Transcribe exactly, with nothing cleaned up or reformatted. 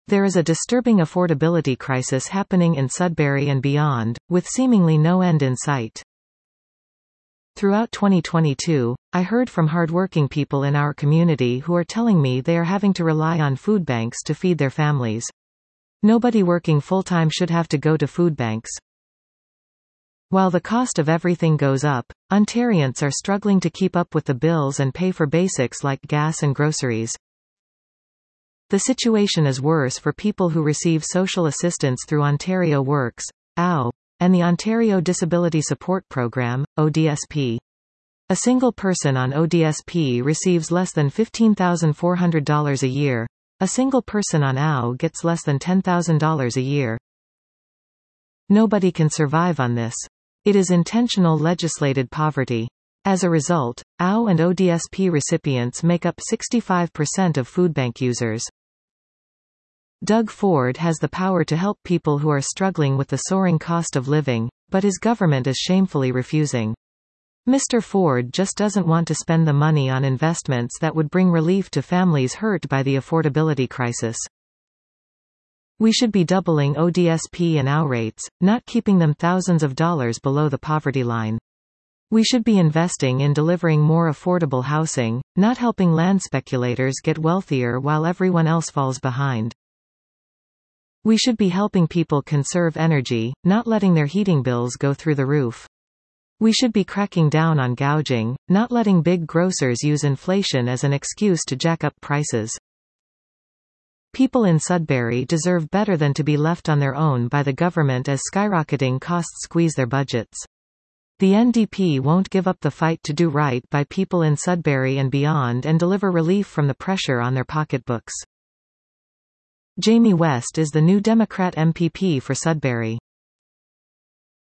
There is a disturbing affordability crisis happening in Sudbury and beyond, with seemingly no end in sight. Throughout twenty twenty-two, I heard from hardworking people in our community who are telling me they are having to rely on food banks to feed their families. Nobody working full-time should have to go to food banks. While the cost of everything goes up, Ontarians are struggling to keep up with the bills and pay for basics like gas and groceries. The situation is worse for people who receive social assistance through Ontario Works, O W, and the Ontario Disability Support Program, O D S P. A single person on O D S P receives less than fifteen thousand four hundred dollars a year. A single person on O W gets less than ten thousand dollars a year. Nobody can survive on this. It is intentional legislated poverty. As a result, O W and O D S P recipients make up sixty-five percent of food bank users. Doug Ford has the power to help people who are struggling with the soaring cost of living, but his government is shamefully refusing. Mister Ford just doesn't want to spend the money on investments that would bring relief to families hurt by the affordability crisis. We should be doubling O D S P and O W rates, not keeping them thousands of dollars below the poverty line. We should be investing in delivering more affordable housing, not helping land speculators get wealthier while everyone else falls behind. We should be helping people conserve energy, not letting their heating bills go through the roof. We should be cracking down on gouging, not letting big grocers use inflation as an excuse to jack up prices. People in Sudbury deserve better than to be left on their own by the government as skyrocketing costs squeeze their budgets. The N D P won't give up the fight to do right by people in Sudbury and beyond and deliver relief from the pressure on their pocketbooks. Jamie West is the new Democrat M P P for Sudbury.